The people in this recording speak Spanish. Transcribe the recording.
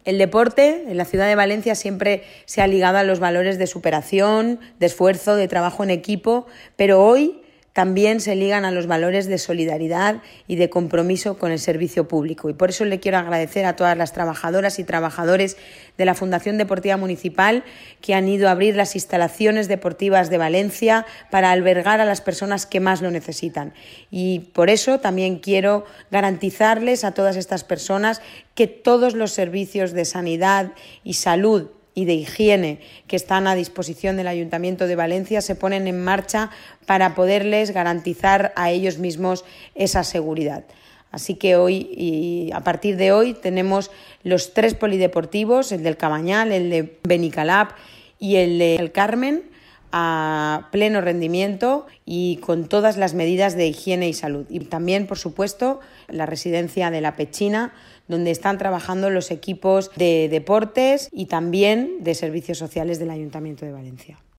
El deporte en la ciudad de Valencia siempre se ha ligado a los valores de superación, de esfuerzo, de trabajo en equipo, pero hoy también se ligan a los valores de solidaridad y de compromiso con el servicio público. Y por eso le quiero agradecer a todas las trabajadoras y trabajadores de la Fundación Deportiva Municipal que han ido a abrir las instalaciones deportivas de Valencia para albergar a las personas que más lo necesitan. Y por eso también quiero garantizarles a todas estas personas que todos los servicios de sanidad y salud y de higiene que están a disposición del Ayuntamiento de Valencia se ponen en marcha para poderles garantizar a ellos mismos esa seguridad. Así que hoy y a partir de hoy tenemos los 3 polideportivos, el del Cabanyal, el de Benicalap y el del Carmen, a pleno rendimiento y con todas las medidas de higiene y salud. Y también, por supuesto, la residencia de La Pechina, donde están trabajando los equipos de deportes y también de servicios sociales del Ayuntamiento de Valencia.